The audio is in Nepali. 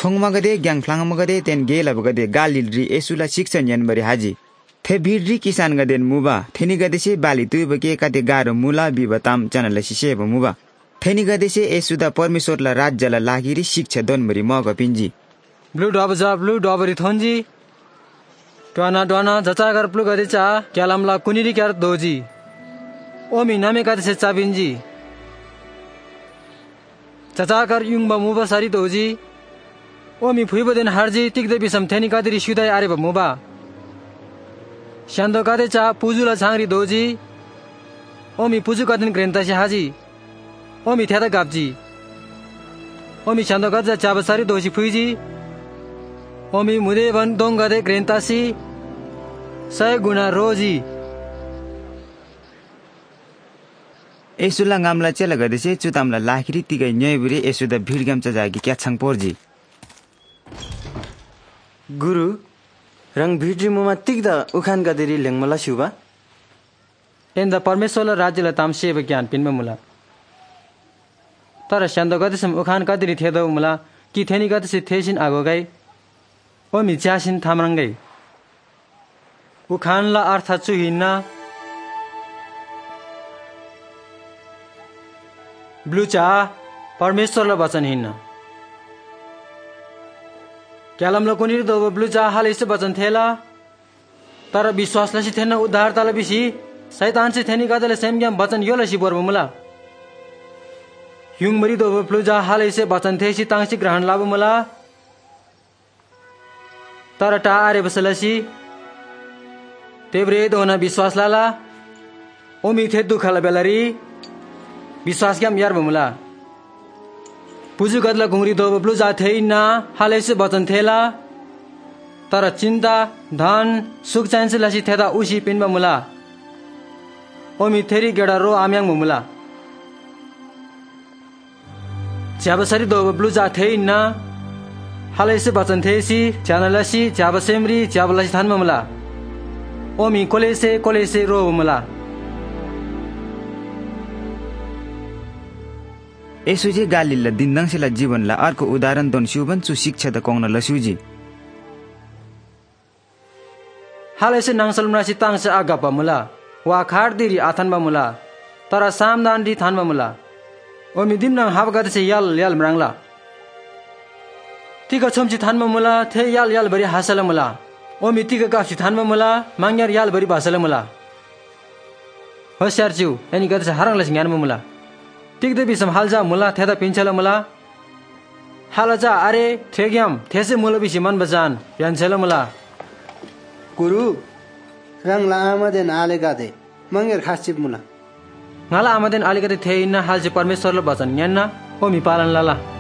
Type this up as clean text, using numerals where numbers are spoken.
थोंगमगदे ग्यांगफ्लांगमगदे तेन गेलबगदे गालिलरी एसुला शिक्षण यानबरी हाजी थे भिड्री किसान गदेन मुबा थेनी गदेसे बाली तुइबके काते गारो मुला बिबताम चनल सिसेब मुबा थेनी गदेसे एसुदा परमेश्वरला राज्यला लागिरी शिक्षा दोनबरी मग पिन्जी ब्लू डबरी थोंजी ट्वाना जचागर प्लु गदेचा क्यालमला कुनिरी क्यार दोजी ओमी नामे गदेसे चाबिन्जी चचाकर युङबा मुबा सारी दोजी ओमी फुइबदेन हार्जी तिक्दे बिसम थेनी गदेरी सुदाय आरेब मुबा श्यान्दो गदेचा पुजुला छांगरी दोजी ओमी पुजु गदेन ग्रेन्तासी हाजी ओमी थ्यादा गाब्जी ओमी श्यान्दो गदेचा चाबसारी दोजी फुइजी ओमी मुदे भन दोङ गदे ग्रेन्तासी 100 गुणा रोजी एसुला गामला चेला गदेसे चुतामला लाखिरी तिगै न्ययबुरी एसुदा भिडगाम चजागी क्याछाङ पर्जी गुरु रङ भिड्री मुमा तिग्दा उखान गदेरी लेङमला सुबा एन्दा परमेश्वरला राज्यला तामसेब ज्ञान पिनमा मुला तर स्यान्दो गदेसम उखान गदेरी थेदौ मुला कि थेनी गदेसे थेसिन आगो गई ओमी च्यासिन थामरङ्गै उखानला अर्थ चुहिन्ना ब्लुचा परमेश्वरला वचन हिन्न क्यालमला कुनिर दो ब्लुचा हाल इसे वचन थेला तर विश्वासलसी थेन उद्धारताला बिसी शैतान से थेनी गदले सेमग्याम वचन योलसी बर्ब मुला युङमरी दो ब्लुचा हाल इसे वचन थेसी तांसी ग्रहण लाभ मुला तर टा आरे बसलसी तेब्रे दोना विश्वास लाला ओमी थे दुखला बेलरी विश्वास क्याम यार बमुला पुजु गदला घुंगरी दो बब्लु जा थे इन्ना हाले से वचन थेला तर चिन्ता धन सुख चाहिन्छ लसी थेदा उसी पिन बमुला ओमी थेरी गेडा रो आम्याङ बमुला च्याबसरी दो बब्लु जा थे इन्ना हालै से वचन थेसी च्यानलसी च्याबसेमरी च्याबलसी थान बमुला ओमी कोलेसे रो बमुला एसुजे गालिलला दिन्दंसेला जीवनला अर्को उदाहरण दोन सुबन चु शिक्षा त कौन लसुजी हालै से नांसल मरासी तांसे आगा बमुला वा खारदिरी आथन बमुला तर सामदान दी थान बमुला ओमी दिमनाङ हाब गदसे याल मराङला तिका छोमची थान बमुला थे याल बरी हासल मुला ओमी तिका काफी थान बमुला मांग्यार याल बरी भासल मुला होशियार छु एनी गदसे हरङलस ज्ञान बमुला तिक्दे बिसम हालजा मुला थेदा पिन्छला मुला हालजा अरे थेग्याम थेसे मुला बिसी मन बजान यान्छला मुला गुरु रंगला आमदेन आले गादे मंगेर खासिप मुला ngala amaden aligate theina halje परमेश्वरले वचन न्यान्ना ओमी पालन लाला